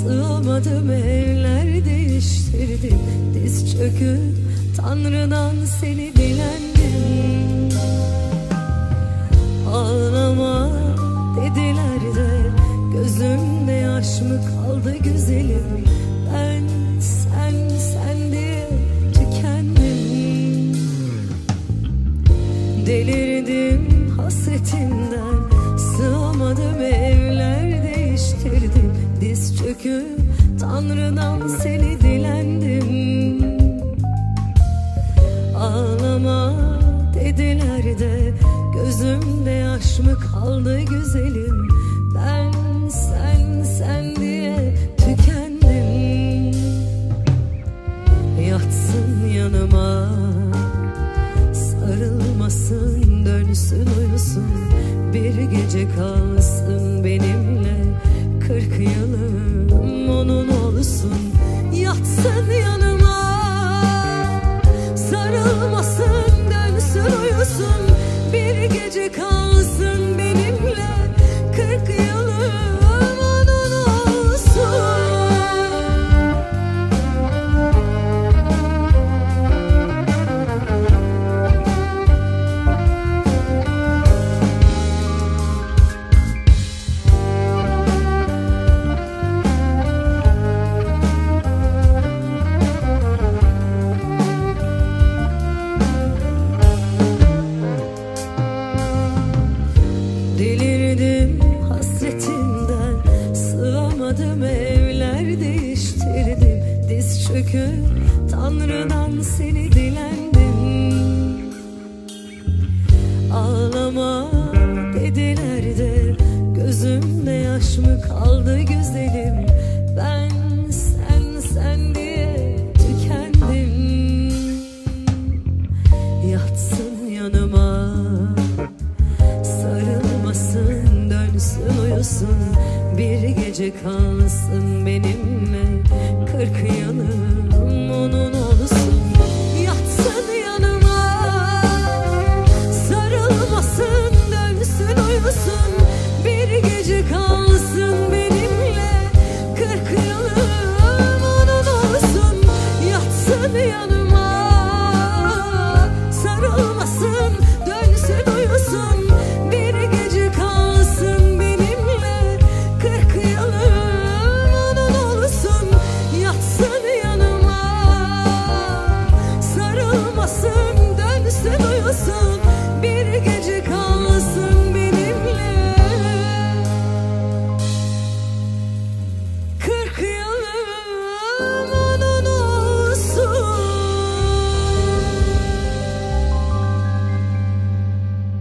Sığamadım, evler değiştirdim. Diz çöküp Tanrı'dan seni dilendim. Ağlama dediler de gözümde yaş mı kaldı güzelim? Ben sen diye tükendim. Delirdim hasretinden, sığamadım, evler değiştirdim. Diz çöküp Tanrı'dan seni dilendim. Ağlama dediler de gözümde yaş mı kaldı güzelim? Ben sen diye tükendim. Yatsın yanıma, sarılmasın, dönsün uyusun. Bir gece kalsın benimle, 40 yılım onun olsun. Yatsın yanıma, sarılmasın, dönsün uyusun. Bir gece kalsın benimle, 40 yılım onun olsun. Delirdim hasretinden, sığamadım, evler değiştirdim. Diz çöküp Tanrı'dan seni dilendim. Ağlama dediler de gözümde yaş mı kaldı güzelim? Ben sen diye tükendim. Yatsın yanıma, sarılmasın, dönsün uyusun. Bir gece kalsın benimle, 40 yılım onun